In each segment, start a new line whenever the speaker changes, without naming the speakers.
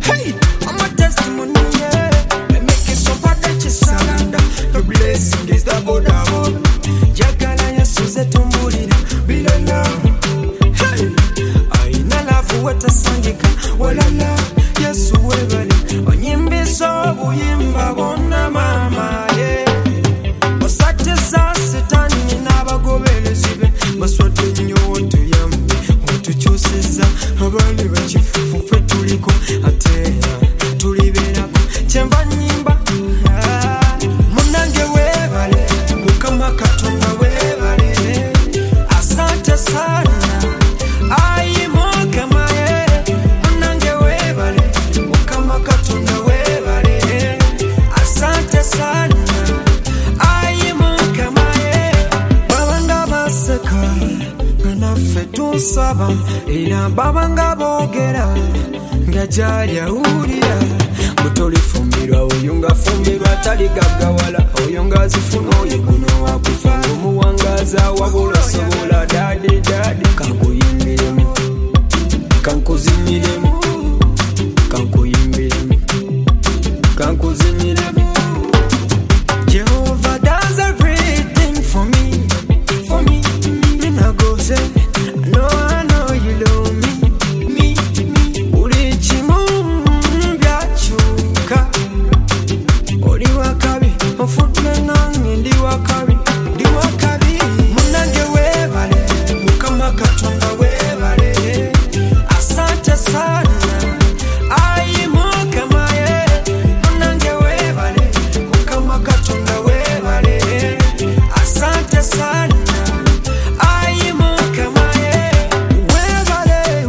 Hey, I'm a testimony, yeah. They make it so bad that you surrender. The blessing is double. Jagala Yesuze tumbulira bilala. Hey, aina lavu watasangika walala. Yesu webale onyimbiso buyimba bonna mama, yeah. Osate za setani n'abagobelezi be baswadde nnyo otuyambe otukyusizza abandi bakifufu ffe tuliko ate tulibeerako kyenva nnyimba munnange weebale Mukama Katonda weebale asante sana ayi Mukama munnange weebale Mukama Katonda weebale asante sana ayi Mukama babanga baseka naffe tunsaba era babanga boogera nga gyali awulira butolifumbirwa oyo nga fumbirwa taligaggawala oyo ng'azifuna oyo guno wakufa ng'omuwangaaza wabula sobola dadi kankuyimbiremu kankuzinyiremu kankuyimbiremu kankuzinyiremu Jehovah does everything for me nagoze I know you love me buli kimu byakyuka oli wakabi ofudde nange ndi wakabi munnange weebale Mukama Katonda weebale asante sana ayi Mukama munnange weebale Mukama Katonda weebale asante sana ayi Mukama weebale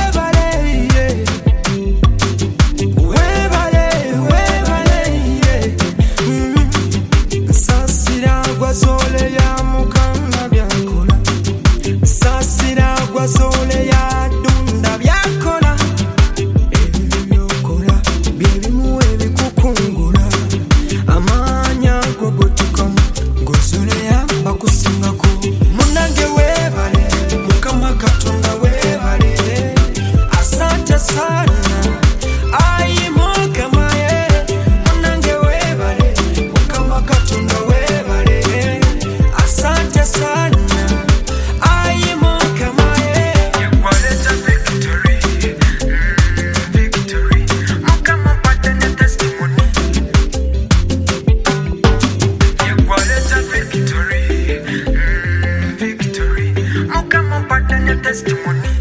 nsasira gwazole ya Mukama byakola nsasira gwazole ya Dunda byakola ebyo byokola byebimu ebikukungula amaanya gogotukamu gozole ya bakusingako munnange weebale Mukama Katonda weebale asante sana ayi Mukama munnange weebale Mukama Katonda weebale asante sana ayi Mukama yegwaleta victory Mukama mpate ne testimony yegwaleta victory Mukama mpate ne testimony